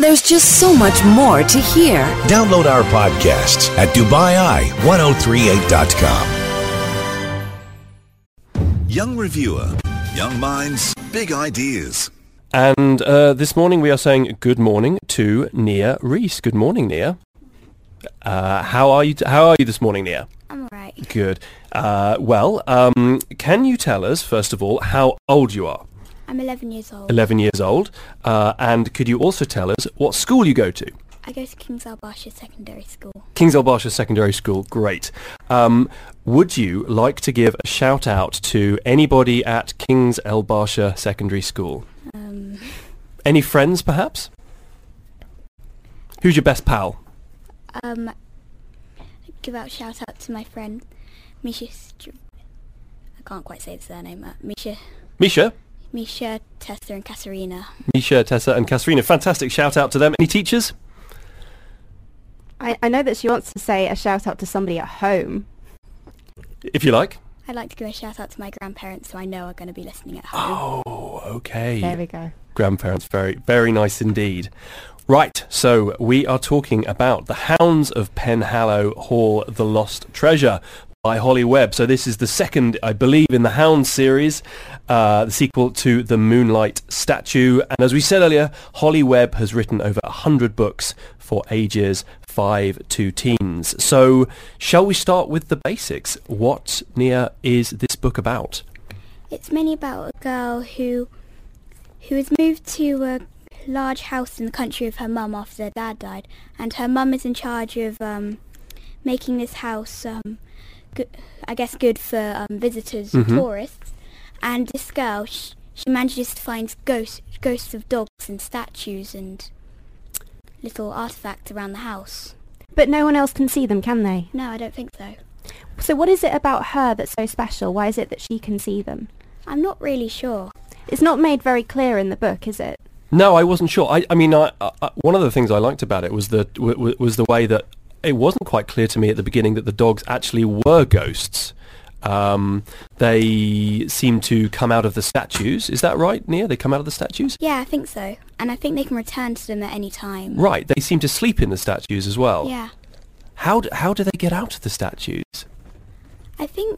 There's just so much more to hear. Download our podcasts at DubaiI1038.com. Young reviewer, young minds, big ideas. And this morning we are saying good morning to Nia Reese. Good morning, Nia. How are you this morning, Nia? I'm alright. Good. Can you tell us, first of all, how old you are? I'm 11 years old. 11 years old. And could you also tell us what school you go to? I go to King's Al Barsha Secondary School. King's Al Barsha Secondary School. Great. Would you like to give a shout out to anybody at King's Al Barsha Secondary School? Any friends, perhaps? Who's your best pal? Give out a shout out to my friend Misha. I can't quite say the surname. Misha, Tessa and Kasarina. Misha, Tessa and Kasarina. Fantastic shout out to them. Any teachers? I know that she wants to say a shout out to somebody at home. If you like. I'd like to give a shout out to my grandparents who I know are going to be listening at home. Oh, okay. There we go. Grandparents, very, very nice indeed. Right, so we are talking about The Hounds of Penhallow Hall, The Lost Treasure by Holly Webb. So this is the second, I believe, in the Hounds series, the sequel to The Moonlight Statue. And as we said earlier, Holly Webb has written over 100 books for ages 5 to teens. So shall we start with the basics? What, Nia, is this book about? It's mainly about a girl who has moved to a large house in the country with her mum after their dad died, and her mum is in charge of making this house good for visitors and tourists. And this girl, she manages to find ghosts of dogs and statues and little artifacts around the house. But no one else can see them, can they? No, I don't think so. So what is it about her that's so special? Why is it that she can see them? I'm not really sure. It's not made very clear in the book, is it? No, I wasn't sure. I mean, one of the things I liked about it was the way that it wasn't quite clear to me at the beginning that the dogs actually were ghosts. They seem to come out of the statues. Is that right, Nia? They come out of the statues? Yeah, I think so. And I think they can return to them at any time. Right. They seem to sleep in the statues as well. Yeah. How do they get out of the statues? I think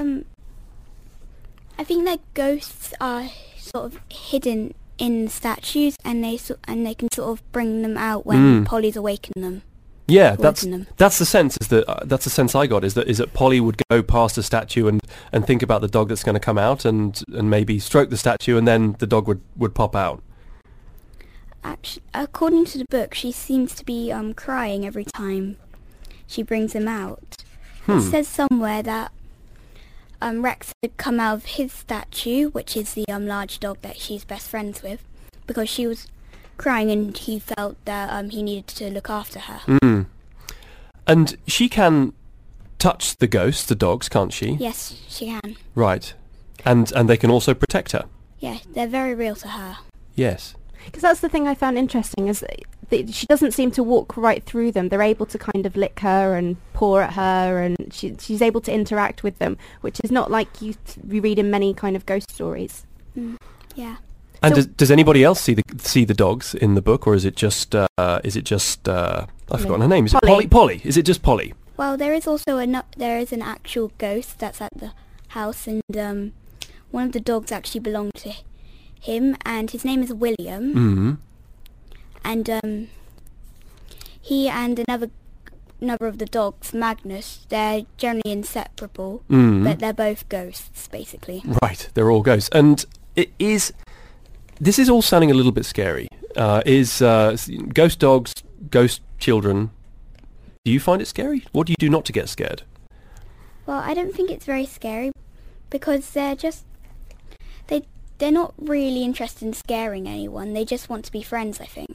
their ghosts are sort of hidden in the statues, and they can sort of bring them out when Polly's awakened them. Yeah, that's the sense. That's the sense I got. Is that Polly would go past a statue and think about the dog that's going to come out, and maybe stroke the statue, and then the dog would pop out. Actually, according to the book, she seems to be crying every time she brings him out. It says somewhere that Rex had come out of his statue, which is the large dog that she's best friends with, because she was crying and he felt that he needed to look after her. And she can touch the ghosts, the dogs, can't she? Yes, she can. Right. And they can also protect her. Yeah, they're very real to her. Yes. Because that's the thing I found interesting, is that she doesn't seem to walk right through them. They're able to kind of lick her and paw at her, and she's able to interact with them, which is not like you read in many kind of ghost stories. Yeah. And so does anybody else see the dogs in the book, or is it just I've forgotten her name? Is it Polly? Polly? Is it just Polly? Well, there is also there is an actual ghost that's at the house, and one of the dogs actually belonged to him, and his name is William. And he and another of the dogs, Magnus, they're generally inseparable, but they're both ghosts, basically. Right, they're all ghosts. And this is all sounding a little bit scary. Ghost dogs, ghost children, do you find it scary? What do you do not to get scared? Well, I don't think it's very scary, because they're not really interested in scaring anyone. They just want to be friends, I think.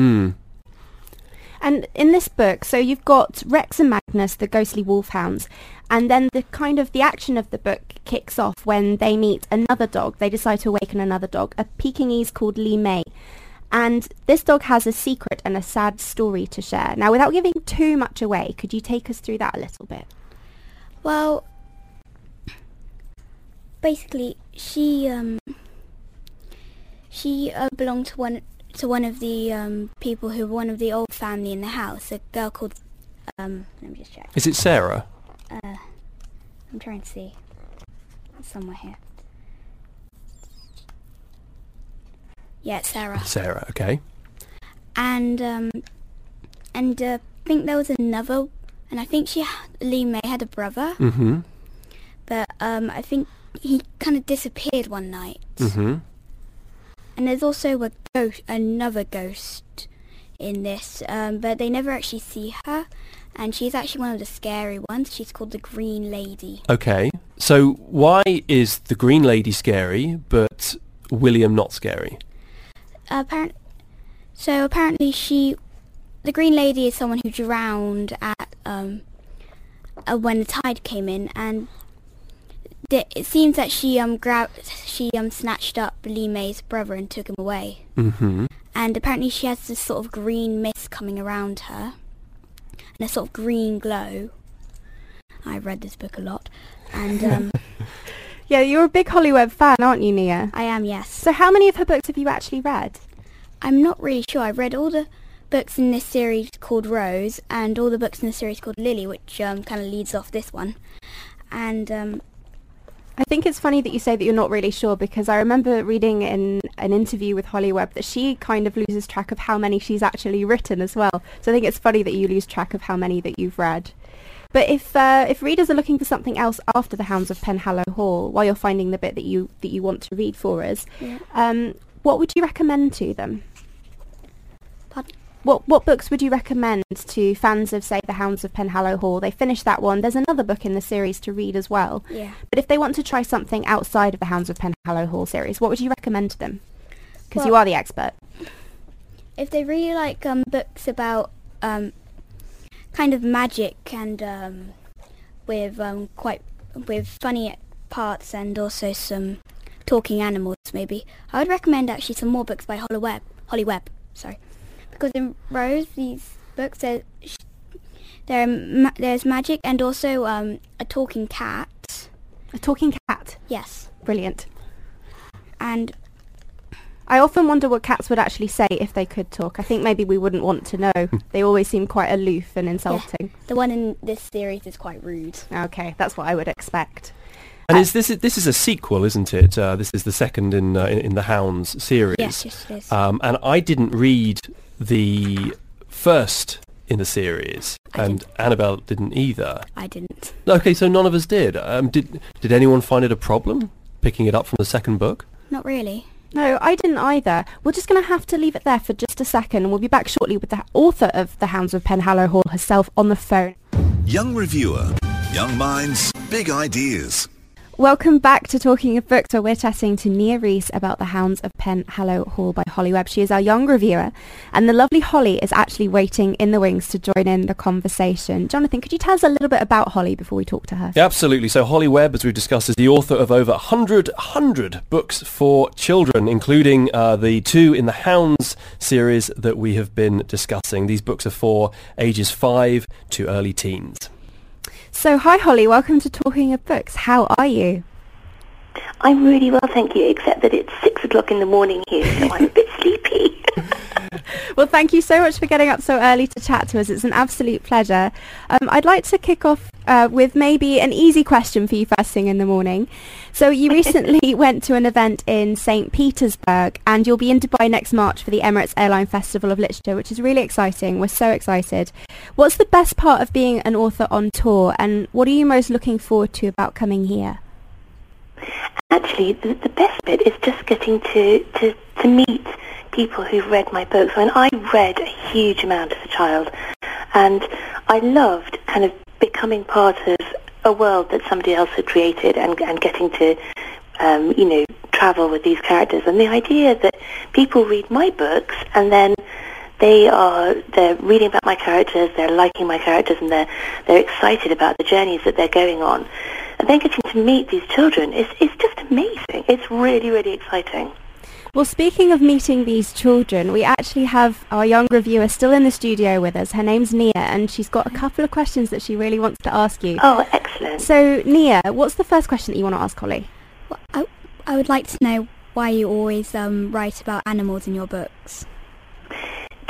And in this book, so you've got Rex and Magnus, the ghostly wolfhounds, and then the action of the book kicks off when they meet another dog. They decide to awaken another dog, a Pekingese called Li Mei. And this dog has a secret and a sad story to share. Now, without giving too much away, could you take us through that a little bit? Well, basically, she belonged to to one of the people who were one of the old family in the house, a girl called, let me just check. Is it Sarah? I'm trying to see. It's somewhere here. Yeah, it's Sarah. Sarah, okay. And I think there was another, and I think Lee May had a brother, Mm-hmm. but I think he kind of disappeared one night. Mm-hmm. And there's also another ghost in this, but they never actually see her, and she's actually one of the scary ones. She's called the Green Lady. Okay. So why is the Green Lady scary, but William not scary? Apparently, the Green Lady is someone who drowned at when the tide came in, and it seems that she snatched up Lee May's brother and took him away. Mm-hmm. And apparently she has this sort of green mist coming around her, and a sort of green glow. I've read this book a lot, and Yeah, you're a big Holly Webb fan, aren't you, Nia? I am, yes. So how many of her books have you actually read? I'm not really sure. I've read all the books in this series called Rose, and all the books in the series called Lily, which kind of leads off this one. And I think it's funny that you say that you're not really sure, because I remember reading in an interview with Holly Webb that she kind of loses track of how many she's actually written as well. So I think it's funny that you lose track of how many that you've read. But if readers are looking for something else after The Hounds of Penhallow Hall, while you're finding the bit that you want to read for us, yeah. What would you recommend to them? Pardon? What books would you recommend to fans of, say, The Hounds of Penhallow Hall? They finished that one. There's another book in the series to read as well. Yeah. But if they want to try something outside of The Hounds of Penhallow Hall series, what would you recommend to them? Because you are the expert. If they really like books about kind of magic and with funny parts and also some talking animals, maybe, I would recommend actually some more books by Holly Webb. Sorry. Because in Rose, these books, there's magic and also a talking cat. A talking cat? Yes. Brilliant. And I often wonder what cats would actually say if they could talk. I think maybe we wouldn't want to know. They always seem quite aloof and insulting. the one in this series is quite rude. Okay, that's what I would expect. And this is a sequel, isn't it? This is the second in the Hounds series. Yes, it is. And I didn't read the first in the series, and Annabelle didn't either. I didn't. Okay, so none of us did. Did anyone find it a problem picking it up from the second book? Not really. No, I didn't either. We're just going to have to leave it there for just a second, and we'll be back shortly with the author of The Hounds of Penhallow Hall herself on the phone. Young reviewer, young minds, big ideas. Welcome back to Talking of Books, where we're chatting to Nia Rees about The Hounds of Penhallow Hall by Holly Webb. She is our young reviewer, and the lovely Holly is actually waiting in the wings to join in the conversation. Jonathan, could you tell us a little bit about Holly before we talk to her? Yeah, absolutely. So Holly Webb, as we've discussed, is the author of over 100 books for children, including the two in the Hounds series that we have been discussing. These books are for ages 5 to early teens. So, hi Holly, welcome to Talking of Books. How are you? I'm really well, thank you, except that it's 6 o'clock in the morning here, so I'm a bit sleepy. Well, thank you so much for getting up so early to chat to us. It's an absolute pleasure. I'd like to kick off with maybe an easy question for you first thing in the morning. So you recently went to an event in St. Petersburg, and you'll be in Dubai next March for the Emirates Airline Festival of Literature, which is really exciting. We're so excited. What's the best part of being an author on tour, and what are you most looking forward to about coming here? Actually, the best bit is just getting to meet people who've read my books. I mean, I read a huge amount as a child, and I loved kind of becoming part of a world that somebody else had created and getting to, travel with these characters. And the idea that people read my books and then they're reading about my characters, they're liking my characters, and they're excited about the journeys that they're going on. And then getting to meet these children is just amazing. It's really, really exciting. Well, speaking of meeting these children, we actually have our young reviewer still in the studio with us. Her name's Nia, and she's got a couple of questions that she really wants to ask you. Oh, excellent. So, Nia, what's the first question that you want to ask Holly? Well, I would like to know why you always write about animals in your books.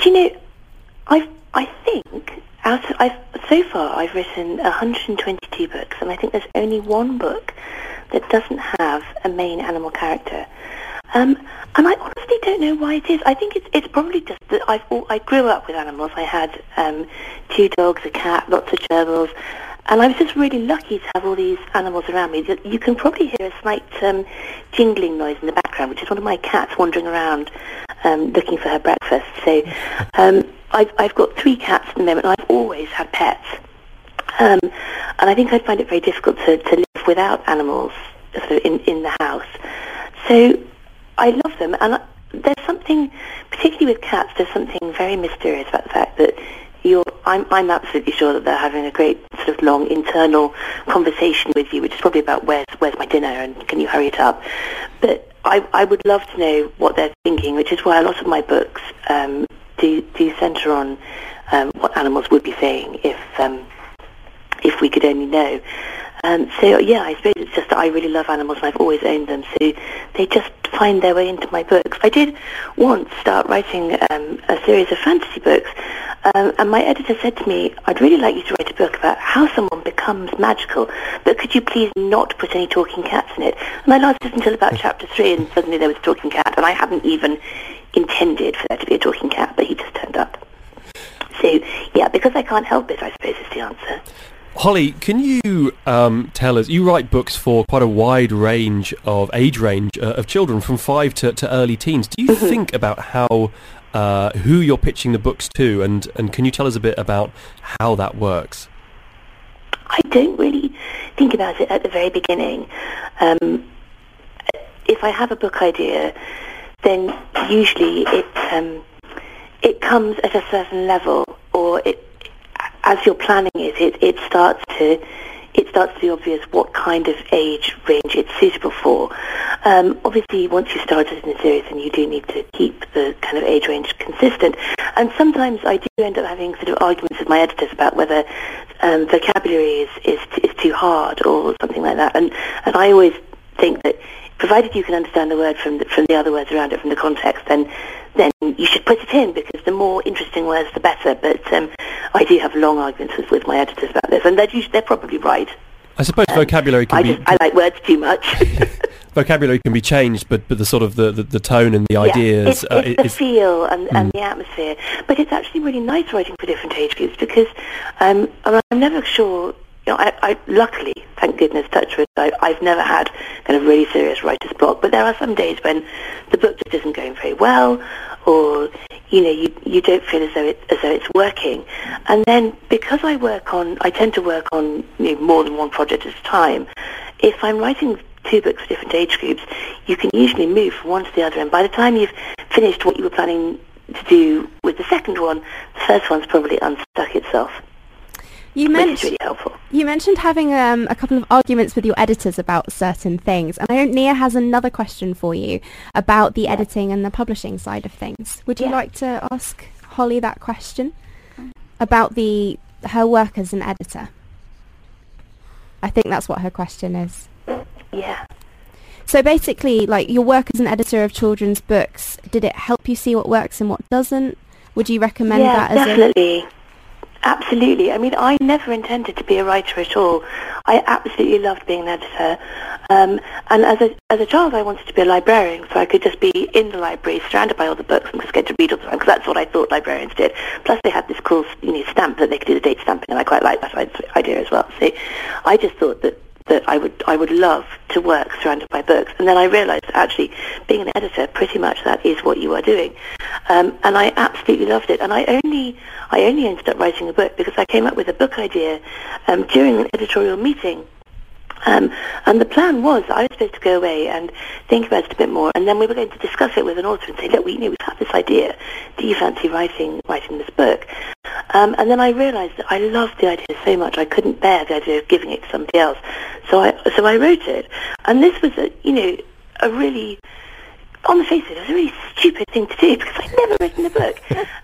Do you know, I think so far I've written 122 books, and I think there's only one book that doesn't have a main animal character. And I honestly don't know why it is. I think it's probably just that I grew up with animals. I had 2 dogs, a cat, lots of gerbils, and I was just really lucky to have all these animals around me. You can probably hear a slight jingling noise in the background, which is one of my cats wandering around looking for her breakfast. So I've got 3 cats at the moment, and I've always had pets. And I think I'd find it very difficult to live without animals sort of in the house. So I love them, and there's something, particularly with cats, there's something very mysterious about the fact that I'm absolutely sure that they're having a great sort of long internal conversation with you, which is probably about where's my dinner and can you hurry it up. But I would love to know what they're thinking, which is why a lot of my books do centre on what animals would be saying if we could only know. So yeah, I suppose it's just that I really love animals and I've always owned them, so they just find their way into my books. I did once start writing a series of fantasy books, and my editor said to me, I'd really like you to write a book about how someone becomes magical, but could you please not put any talking cats in it? And I lasted until about chapter 3, and suddenly there was a talking cat, and I hadn't even intended for there to be a talking cat, but he just turned up. So yeah, because I can't help it, I suppose is the answer. Holly, can you tell us, you write books for quite a wide range of age range of children, from 5 to early teens. Do you think about how who you're pitching the books to, and can you tell us a bit about how that works? I don't really think about it at the very beginning. If I have a book idea, then usually it comes at a certain level, or as you're planning it starts to be obvious what kind of age range it's suitable for. Obviously, once you started in a series, then you do need to keep the kind of age range consistent. And sometimes I do end up having sort of arguments with my editors about whether vocabulary is too hard or something like that. And I always think that provided you can understand the word from the other words around it, from the context, then you should put it in, because the more interesting words, the better. But I do have long arguments with my editors about this, and they're probably right. I suppose vocabulary can I like words too much. Vocabulary can be changed, but the sort of the tone and the ideas... It's the feel and the atmosphere. But it's actually really nice writing for different age groups, because I'm never sure... You know, I luckily, thank goodness, touch wood, I've never had kind of really serious writer's block. But there are some days when the book just isn't going very well, or you don't feel as though it's working. And then because I tend to work on more than one project at a time. If I'm writing 2 books for different age groups, you can usually move from one to the other. And by the time you've finished what you were planning to do with the second one, the first one's probably unstuck itself. Which is really helpful. You mentioned having a couple of arguments with your editors about certain things, and I know Nia has another question for you about the editing and the publishing side of things. Would you like to ask Holly that question about her work as an editor? I think that's what her question is. Yeah. So basically, like, your work as an editor of children's books, did it help you see what works and what doesn't? Would you recommend that as definitely. Absolutely. I mean, I never intended to be a writer at all. I absolutely loved being an editor. And as a child, I wanted to be a librarian, so I could just be in the library, surrounded by all the books, and just get to read all the time, because that's what I thought librarians did. Plus, they had this cool stamp that they could do the date stamping, and I quite liked that idea as well. So I just thought that I would love to work surrounded by books. And then I realised that actually being an editor, pretty much that is what you are doing. And I absolutely loved it. And I only ended up writing a book because I came up with a book idea during an editorial meeting. And the plan was I was supposed to go away and think about it a bit more, and then we were going to discuss it with an author and say, look, we have this idea. Do you fancy writing this book? And then I realised that I loved the idea so much I couldn't bear the idea of giving it to somebody else. So I wrote it, and this was a really, on the face of it, was a really stupid thing to do because I'd never written a book.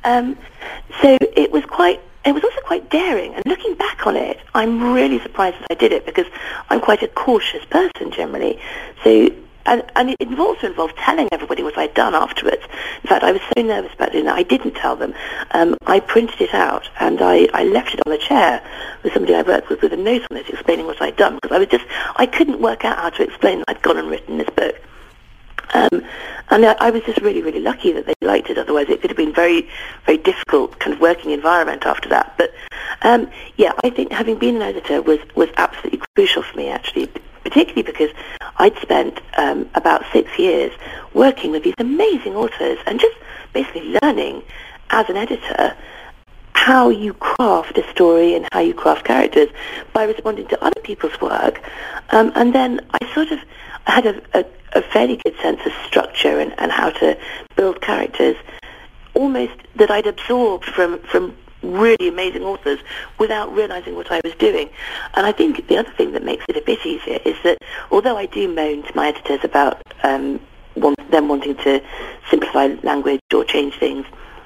So it was also quite daring, and looking back on it, I'm really surprised that I did it because I'm quite a cautious person generally. So and it also involved telling everybody what I'd done afterwards. In fact, I was so nervous about doing that, I didn't tell them. I printed it out, and I left it on the chair with somebody I worked with a note on it explaining what I'd done, because I couldn't work out how to explain that I'd gone and written this book. And I was just really, really lucky that they liked it. Otherwise, it could have been very, very difficult kind of working environment after that. But yeah, I think having been an editor was absolutely crucial for me, actually, particularly because I'd spent about 6 years working with these amazing authors and just basically learning as an editor how you craft a story and how you craft characters by responding to other people's work. And then I sort of had a fairly good sense of structure and how to build characters, almost that I'd absorbed from really amazing authors without realizing what I was doing. And I think the other thing that makes it a bit easier is that although I do moan to my editors about them wanting to simplify language or change things,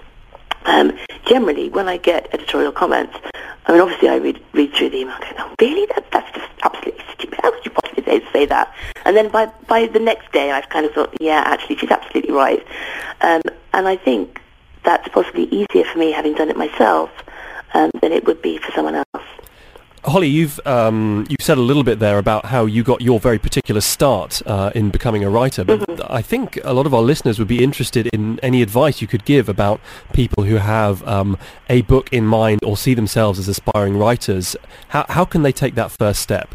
generally when I get editorial comments, I mean, obviously I read through the email and go, oh, really? That's just absolutely stupid. How could you possibly say that? And then by the next day I've kind of thought, yeah, actually she's absolutely right. And I think that's possibly easier for me, having done it myself, than it would be for someone else. Holly, you've said a little bit there about how you got your very particular start in becoming a writer, but I think a lot of our listeners would be interested in any advice you could give about people who have a book in mind or see themselves as aspiring writers. How can they take that first step?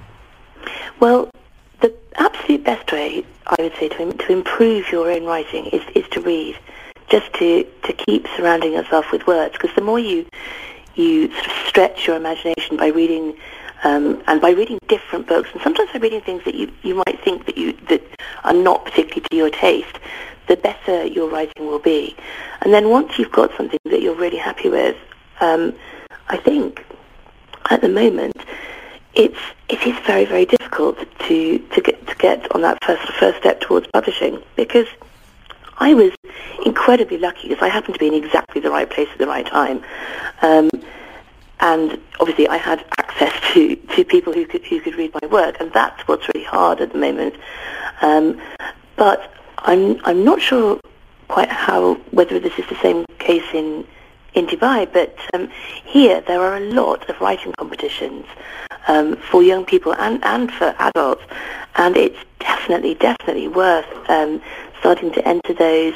Well, the absolute best way, I would say, to improve your own writing is to read, just to keep surrounding yourself with words, because the more you sort of stretch your imagination by reading, and by reading different books, and sometimes by reading things that you might think that are not particularly to your taste, the better your writing will be. And then once you've got something that you're really happy with, I think at the moment it is very, very difficult to get on that first step towards publishing, because I was incredibly lucky because I happened to be in exactly the right place at the right time. And obviously I had access to people who could read my work, and that's what's really hard at the moment. But I'm not sure quite whether this is the same case in Dubai, but here there are a lot of writing competitions for young people and for adults, and it's definitely worth starting to enter those,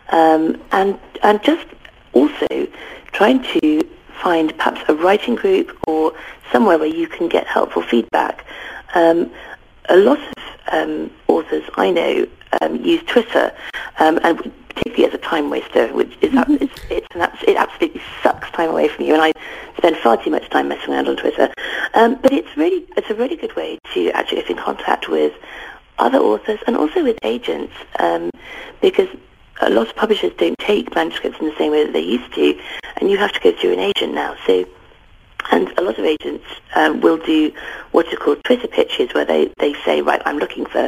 and just also trying to find perhaps a writing group or somewhere where you can get helpful feedback. A lot of authors I know use Twitter, and particularly as a time waster, which is it absolutely sucks time away from you, and I spend far too much time messing around on Twitter. But it's a really good way to actually get in contact with other authors and also with agents, because a lot of publishers don't take manuscripts in the same way that they used to, and you have to go through an agent now. So, and a lot of agents will do what are called Twitter pitches, where they say, right, I'm looking for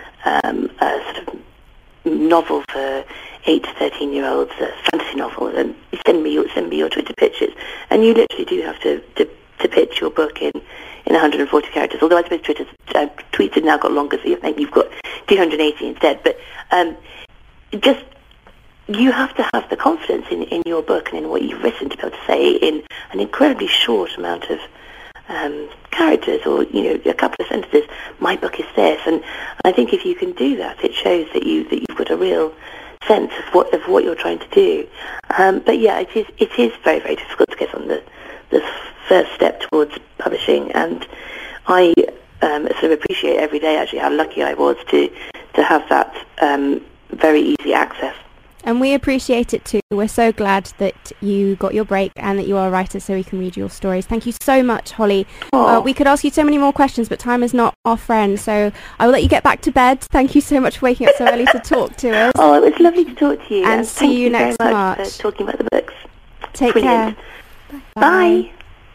a sort of novel for 8 to 13-year-olds, a fantasy novel, and send me your Twitter pitches, and you literally do have to pitch your book in 140 characters. Although I suppose Twitter's tweets have now got longer, so I think you've got 280 instead. But just you have to have the confidence in your book and in what you've written to be able to say in an incredibly short amount of characters, or a couple of sentences, my book is this. And I think if you can do that, it shows that you've got a real sense of what you're trying to do. But yeah, it is very, very difficult to get on the first step towards publishing, and I sort of appreciate every day actually how lucky I was to have that very easy access. And we appreciate it too. We're so glad that you got your break and that you are a writer so we can read your stories. Thank you so much, Holly. We could ask you so many more questions, but time is not our friend, so I will let you get back to bed. Thank you so much for waking up so early to talk to us. Oh, it was lovely to talk to you. And see you next March. March. Thank you for talking about the books. Take Brilliant. care. Bye.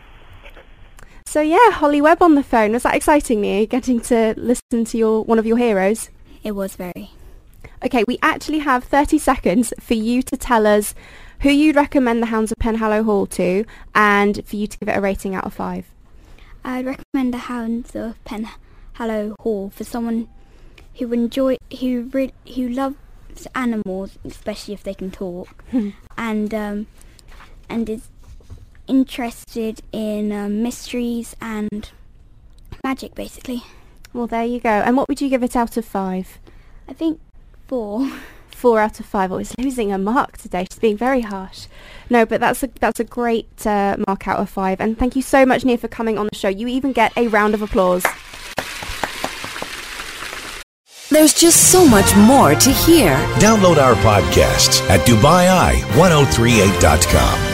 So yeah, Holly Webb on the phone. Was that exciting, Mia, getting to listen to one of your heroes? It was very. Okay, we actually have 30 seconds for you to tell us who you'd recommend The Hounds of Penhallow Hall to, and for you to give it a rating out of 5. I'd recommend The Hounds of Penhallow Hall for someone who loves animals, especially if they can talk, and is interested in mysteries and magic, basically. Well, there you go. And what would you give it out of 5? I think 4. 4 out of 5. Always losing a mark today. She's being very harsh. No, but that's a great mark out of 5. And thank you so much, Nia, for coming on the show. You even get a round of applause. There's just so much more to hear. Download our podcasts at DubaiEye1038.com.